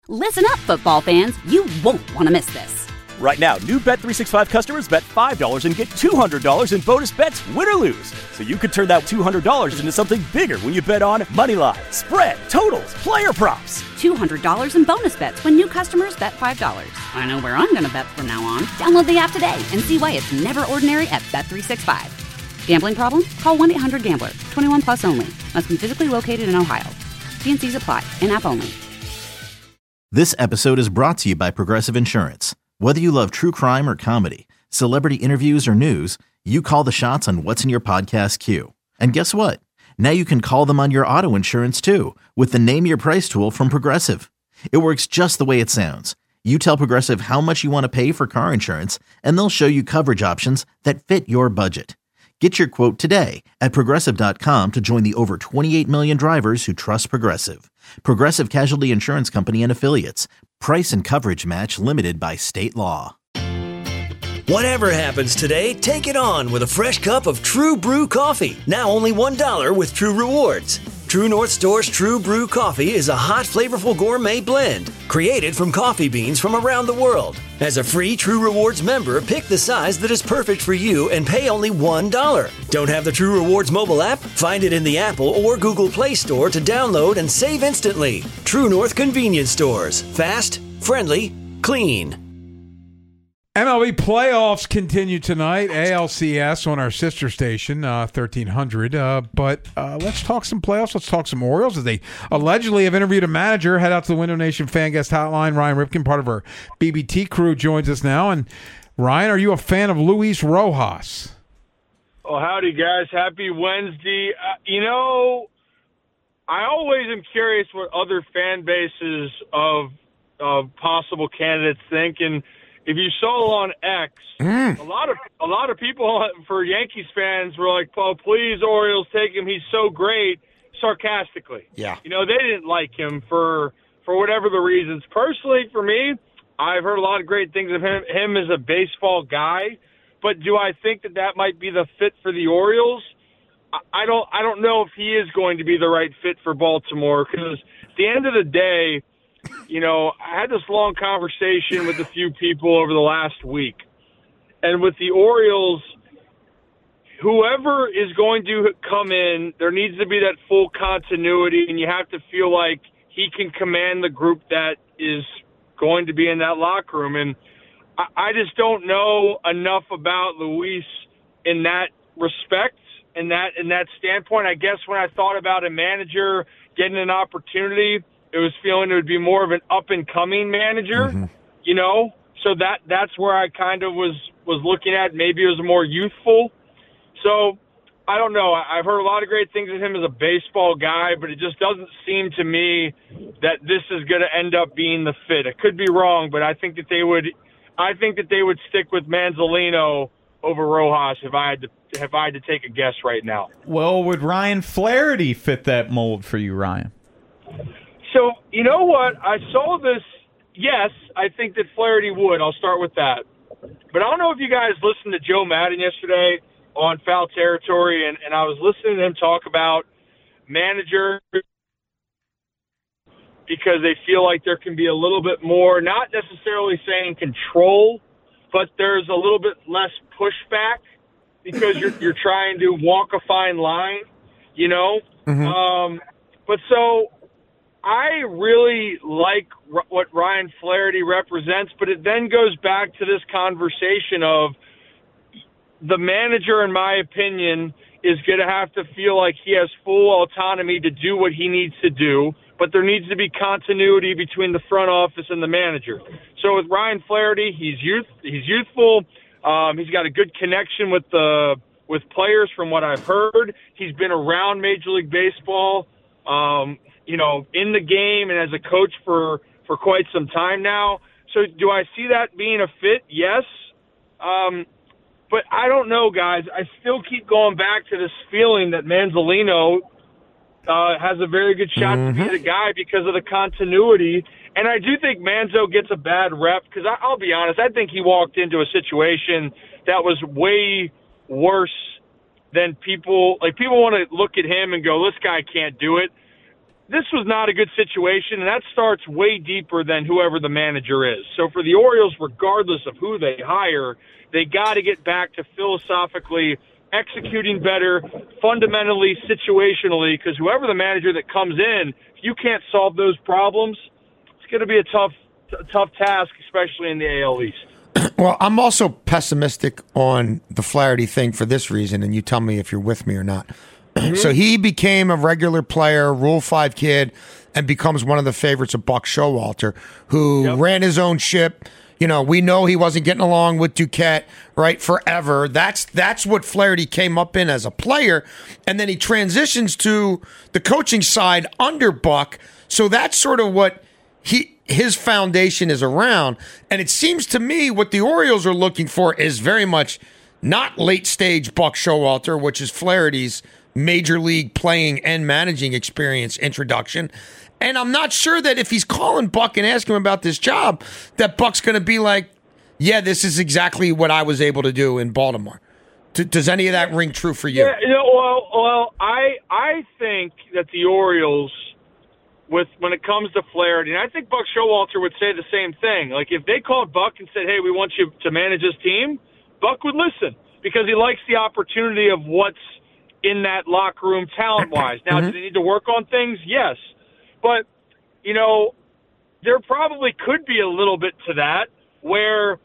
Listen up, football fans. You won't want to miss this. Right now, new Bet365 customers bet $5 and get $200 in bonus bets, win or lose. So you could turn that $200 into something bigger when you bet on moneyline, spread, totals, player props. $200 in bonus bets when new customers bet $5. I know where I'm going to bet from now on. Download the app today and see why it's never ordinary at Bet365. Gambling problem? Call 1-800-GAMBLER. 21 plus only. Must be physically located in Ohio. T&Cs apply. In-app only. This episode is brought to you by Progressive Insurance. Whether you love true crime or comedy, celebrity interviews or news, you call the shots on what's in your podcast queue. And guess what? Now you can call them on your auto insurance too with the Name Your Price tool from Progressive. It works just the way it sounds. You tell Progressive how much you want to pay for car insurance, and they'll show you coverage options that fit your budget. Get your quote today at Progressive.com to join the over 28 million drivers who trust Progressive. Progressive Casualty Insurance Company and Affiliates. Price and coverage match limited by state law. Whatever happens today, take it on with a fresh cup of True Brew coffee. Now only $1 with True Rewards. True North Store's True Brew coffee is a hot, flavorful gourmet blend created from coffee beans from around the world. As a free True Rewards member, pick the size that is perfect for you and pay only $1. Don't have the True Rewards mobile app? Find it in the Apple or Google Play Store to download and save instantly. True North Convenience Stores. Fast, friendly, clean. MLB playoffs continue tonight. ALCS on our sister station, 1300. But let's talk some playoffs. Let's talk some Orioles as they allegedly have interviewed a manager. Head out to the Window Nation fan guest hotline. Ryan Ripken, part of our BBT crew, joins us now. And Ryan, are you a fan of Luis Rojas? Oh, howdy, guys. Happy Wednesday. I always am curious what other fan bases of possible candidates think. And if you saw on X, a lot of people for Yankees fans were like, "Oh, please, Orioles, take him. He's so great," sarcastically. Yeah. They didn't like him for whatever the reasons. Personally, for me, I've heard a lot of great things of him as a baseball guy. But do I think that might be the fit for the Orioles? I don't know if he is going to be the right fit for Baltimore, because at the end of the day, I had this long conversation with a few people over the last week. And with the Orioles, whoever is going to come in, there needs to be that full continuity, and you have to feel like he can command the group that is going to be in that locker room. And I just don't know enough about Luis in that respect, in that standpoint. I guess when I thought about a manager getting an opportunity, it was feeling it would be more of an up-and-coming manager, So that's where I kind of was looking at. Maybe it was more youthful. So I don't know. I've heard a lot of great things of him as a baseball guy, but it just doesn't seem to me that this is going to end up being the fit. I could be wrong, but I think that they would stick with Manzolino over Rojas if I had to take a guess right now. Well, would Ryan Flaherty fit that mold for you, Ryan? So, you know what? I saw this. Yes, I think that Flaherty would. I'll start with that. But I don't know if you guys listened to Joe Madden yesterday on Foul Territory, and I was listening to him talk about managers because they feel like there can be a little bit more, not necessarily saying control, but there's a little bit less pushback because you're trying to walk a fine line, Mm-hmm. But so I really like what Ryan Flaherty represents, but it then goes back to this conversation of the manager, in my opinion, is going to have to feel like he has full autonomy to do what he needs to do, but there needs to be continuity between the front office and the manager. So with Ryan Flaherty, he's youthful. He's got a good connection with players from what I've heard. He's been around Major League Baseball, in the game and as a coach for quite some time now. So do I see that being a fit? Yes. But I don't know, guys. I still keep going back to this feeling that Manzolino has a very good shot to be the guy because of the continuity. And I do think Manzo gets a bad rep because I'll be honest, I think he walked into a situation that was way worse than people want to look at him and go, this guy can't do it. this was not a good situation, and that starts way deeper than whoever the manager is. So for the Orioles, regardless of who they hire, they got to get back to philosophically executing better, fundamentally, situationally, because whoever the manager that comes in, if you can't solve those problems, it's going to be a tough task, especially in the AL East. Well, I'm also pessimistic on the Flaherty thing for this reason, and you tell me if you're with me or not. Mm-hmm. So he became a regular player, Rule 5 kid, and becomes one of the favorites of Buck Showalter, who ran his own ship. You know, we know he wasn't getting along with Duquette, right, forever. That's what Flaherty came up in as a player. And then he transitions to the coaching side under Buck. So that's sort of what his foundation is around. And it seems to me what the Orioles are looking for is very much not late-stage Buck Showalter, which is Flaherty's major league playing and managing experience introduction. And I'm not sure that if he's calling Buck and asking him about this job, that Buck's going to be like, yeah, this is exactly what I was able to do in Baltimore. Does any of that ring true for you? Yeah, well, I think that the Orioles, when it comes to Flaherty, and I think Buck Showalter would say the same thing. Like, if they called Buck and said, hey, we want you to manage this team, Buck would listen because he likes the opportunity of what's in that locker room talent-wise. Now, do they need to work on things? Yes. But, you know, there probably could be a little bit to that where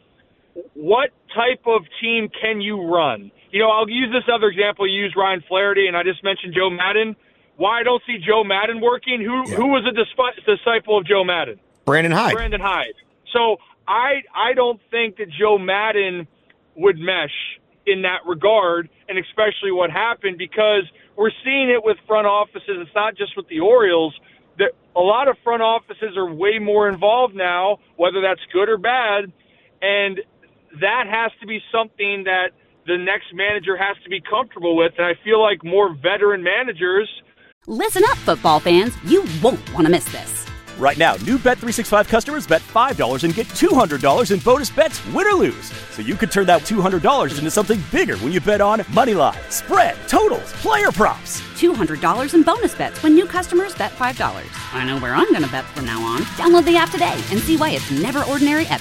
what type of team can you run? You know, I'll use this other example. You used Ryan Flaherty, and I just mentioned Joe Maddon. Why I don't see Joe Maddon working? Who was a disciple of Joe Maddon? Brandon Hyde. Brandon Hyde. So I don't think that Joe Maddon would mesh in that regard, and especially what happened, because we're seeing it with front offices. It's not just with the Orioles. That a lot of front offices are way more involved now, whether that's good or bad, and that has to be something that the next manager has to be comfortable with, and I feel like more veteran managers. Listen up, football fans. You won't want to miss this. Right now, new Bet365 customers bet $5 and get $200 in bonus bets, win or lose. So you could turn that $200 into something bigger when you bet on moneyline, spread, totals, player props. $200 in bonus bets when new customers bet $5. I know where I'm going to bet from now on. Download the app today and see why it's never ordinary at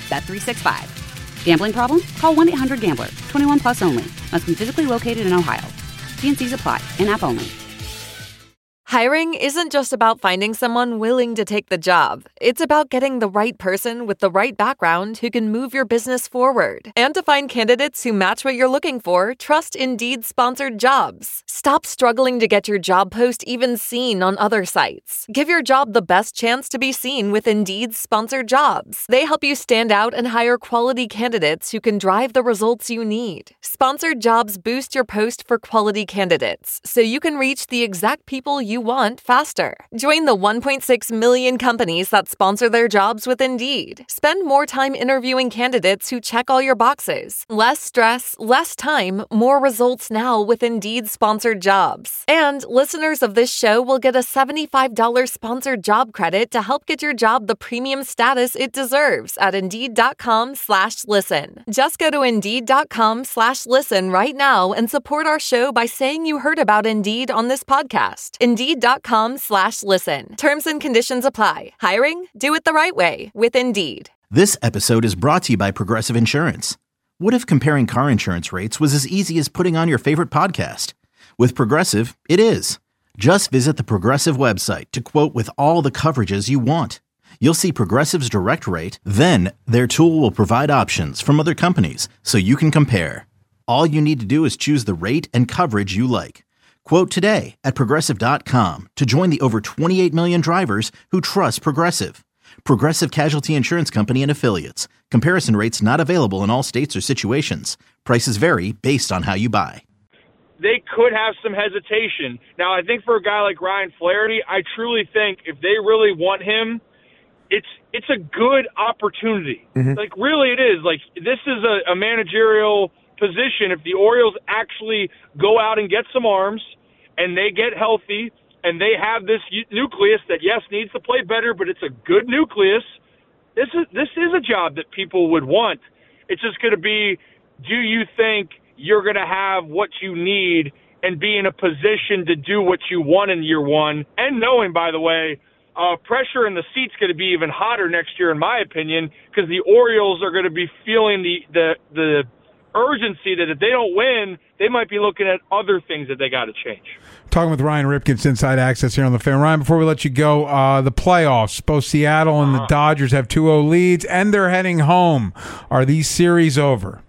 Bet365. Gambling problem? Call 1-800-GAMBLER. 21 plus only. Must be physically located in Ohio. T&Cs apply. In-app only. Hiring isn't just about finding someone willing to take the job. It's about getting the right person with the right background who can move your business forward. And to find candidates who match what you're looking for, trust Indeed-sponsored jobs. Stop struggling to get your job post even seen on other sites. Give your job the best chance to be seen with Indeed-sponsored jobs. They help you stand out and hire quality candidates who can drive the results you need. Sponsored jobs boost your post for quality candidates, so you can reach the exact people you want faster. Join the 1.6 million companies that sponsor their jobs with Indeed. Spend more time interviewing candidates who check all your boxes. Less stress, less time, more results now with Indeed-sponsored jobs. And listeners of this show will get a $75 sponsored job credit to help get your job the premium status it deserves at Indeed.com/listen. Just go to Indeed.com/listen right now and support our show by saying you heard about Indeed on this podcast. Indeed.com/listen. Terms and conditions apply. Hiring? Do it the right way with Indeed. This episode is brought to you by Progressive Insurance. What if comparing car insurance rates was as easy as putting on your favorite podcast? With Progressive, it is. Just visit the Progressive website to quote with all the coverages you want. You'll see Progressive's direct rate, then their tool will provide options from other companies so you can compare. All you need to do is choose the rate and coverage you like. Quote today at Progressive.com to join the over 28 million drivers who trust Progressive. Progressive Casualty Insurance Company and Affiliates. Comparison rates not available in all states or situations. Prices vary based on how you buy. They could have some hesitation. Now, I think for a guy like Ryan Flaherty, I truly think if they really want him, it's a good opportunity. Mm-hmm. Like, really it is. Like, this is a managerial position. If the Orioles actually go out and get some arms and they get healthy and they have this nucleus that, yes, needs to play better, but it's a good nucleus, this is a job that people would want. It's just going to be, do you think you're going to have what you need and be in a position to do what you want in year one. And knowing, by the way, pressure in the seat's going to be even hotter next year, in my opinion, because the Orioles are going to be feeling the urgency that if they don't win, they might be looking at other things that they got to change. Talking with Ryan Ripkins, Inside Access here on the Fan. Ryan, before we let you go, the playoffs, both Seattle and the Dodgers have 2-0 leads, and they're heading home. Are these series over?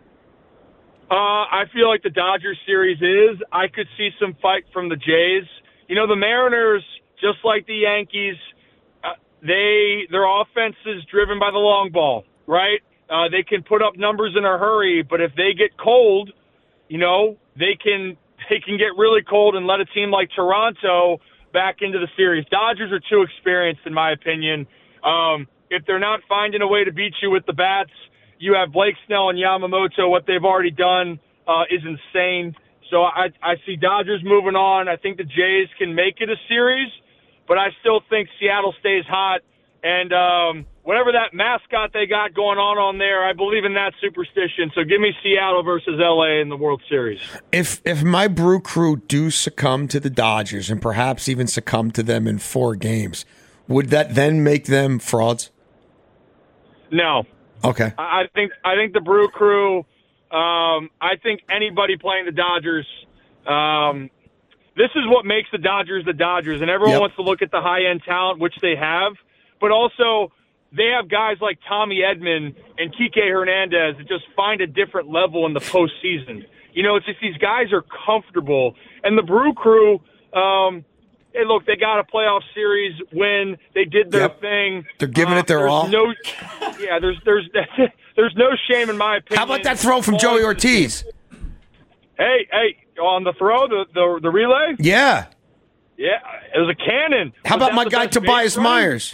I feel like the Dodgers series is. I could see some fight from the Jays. The Mariners, just like the Yankees, their offense is driven by the long ball, right? They can put up numbers in a hurry, but if they get cold, they can get really cold and let a team like Toronto back into the series. Dodgers are too experienced, in my opinion. If they're not finding a way to beat you with the bats, you have Blake Snell and Yamamoto. What they've already done is insane. So I see Dodgers moving on. I think the Jays can make it a series, but I still think Seattle stays hot. And whatever that mascot they got going on there, I believe in that superstition. So give me Seattle versus LA in the World Series. If my Brew Crew do succumb to the Dodgers and perhaps even succumb to them in 4 games, would that then make them frauds? No. Okay. I think the Brew Crew. I think anybody playing the Dodgers. This is what makes the Dodgers, and everyone wants to look at the high-end talent, which they have, but also they have guys like Tommy Edman and Kike Hernandez that just find a different level in the postseason. It's just these guys are comfortable, and the Brew Crew. Hey, look, they got a playoff series win. They did their thing. They're giving it their all. There's no shame in my opinion. How about that throw from Joey Ortiz? Hey, on the throw, the relay? Yeah. Yeah, it was a cannon. How about my guy Tobias Myers?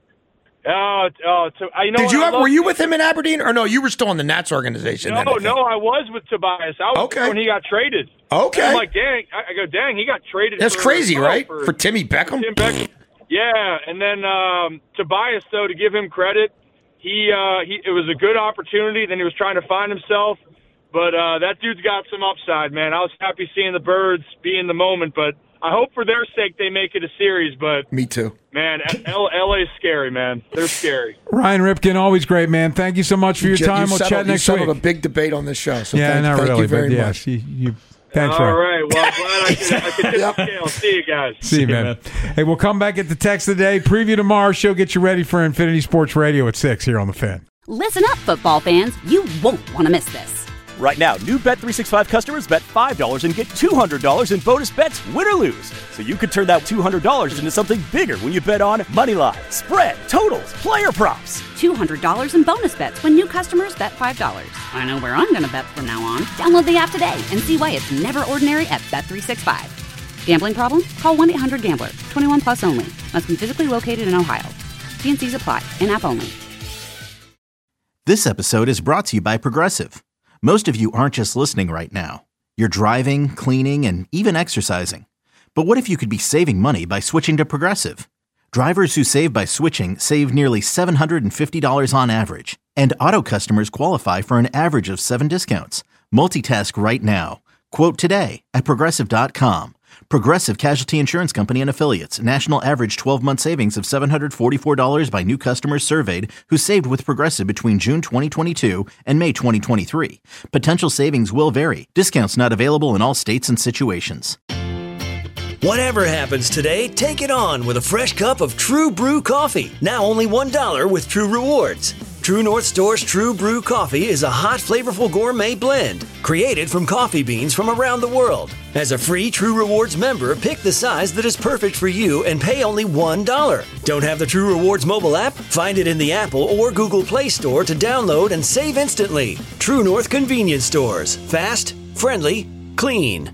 Were you with him in Aberdeen? Or no, you were still in the Nats organization. No, I was with Tobias. I was when he got traded. Okay. I'm like, dang, he got traded. That's crazy, right? For Timmy Beckham? Tim Beckham. Yeah, and then Tobias, though, to give him credit, it was a good opportunity. Then he was trying to find himself. But that dude's got some upside, man. I was happy seeing the Birds be in the moment, but I hope for their sake they make it a series. But me too. Man, LA's scary, man. They're scary. Ryan Ripken, always great, man. Thank you so much for your time. We'll chat next week. You settled a big debate on this show. So thank you very much. Thanks, All right. Well, I'm glad I could tip the scale. See you guys. See you, man. Hey, we'll come back at the text of the day. Preview tomorrow. Show get you ready for Infinity Sports Radio at 6 here on The Fan. Listen up, football fans. You won't want to miss this. Right now, new Bet365 customers bet $5 and get $200 in bonus bets, win or lose. So you could turn that $200 into something bigger when you bet on moneyline, spread, totals, player props. $200 in bonus bets when new customers bet $5. I know where I'm going to bet from now on. Download the app today and see why it's never ordinary at Bet365. Gambling problem? Call 1-800-GAMBLER. 21 plus only. Must be physically located in Ohio. T&Cs apply. In-app only. This episode is brought to you by Progressive. Most of you aren't just listening right now. You're driving, cleaning, and even exercising. But what if you could be saving money by switching to Progressive? Drivers who save by switching save nearly $750 on average. And auto customers qualify for an average of 7 discounts. Multitask right now. Quote today at Progressive.com. Progressive Casualty Insurance Company and Affiliates. National average 12-month savings of $744 by new customers surveyed who saved with Progressive between June 2022 and May 2023. Potential savings will vary. Discounts not available in all states and situations. Whatever happens today, take it on with a fresh cup of True Brew coffee. Now only $1 with True Rewards. True North Store's True Brew coffee is a hot, flavorful gourmet blend created from coffee beans from around the world. As a free True Rewards member, pick the size that is perfect for you and pay only $1. Don't have the True Rewards mobile app? Find it in the Apple or Google Play Store to download and save instantly. True North Convenience Stores. Fast, friendly, clean.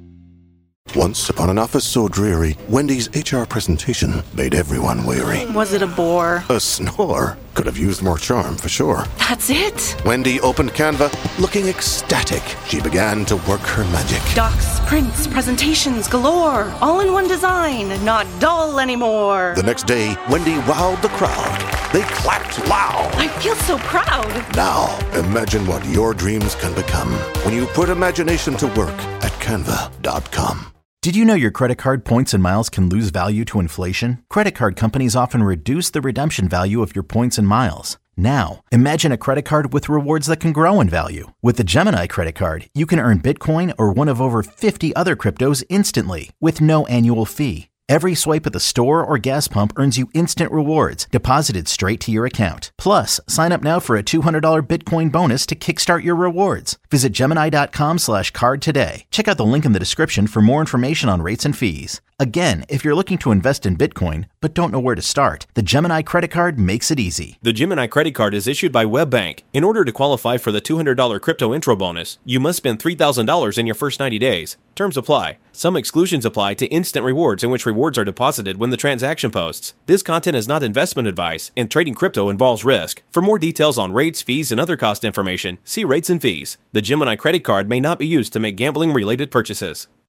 Once upon an office so dreary, Wendy's HR presentation made everyone weary. Was it a bore? A snore. Could have used more charm, for sure. That's it? Wendy opened Canva, looking ecstatic. She began to work her magic. Docs, prints, presentations galore. All in one design, not dull anymore. The next day, Wendy wowed the crowd. They clapped loud. I feel so proud. Now, imagine what your dreams can become when you put imagination to work at Canva.com. Did you know your credit card points and miles can lose value to inflation? Credit card companies often reduce the redemption value of your points and miles. Now, imagine a credit card with rewards that can grow in value. With the Gemini credit card, you can earn Bitcoin or one of over 50 other cryptos instantly with no annual fee. Every swipe at the store or gas pump earns you instant rewards deposited straight to your account. Plus, sign up now for a $200 Bitcoin bonus to kickstart your rewards. Visit Gemini.com/card today. Check out the link in the description for more information on rates and fees. Again, if you're looking to invest in Bitcoin but don't know where to start, the Gemini credit card makes it easy. The Gemini credit card is issued by WebBank. In order to qualify for the $200 crypto intro bonus, you must spend $3,000 in your first 90 days. Terms apply. Some exclusions apply to instant rewards in which rewards are deposited when the transaction posts. This content is not investment advice, and trading crypto involves risk. For more details on rates, fees, and other cost information, see rates and fees. The Gemini credit card may not be used to make gambling-related purchases.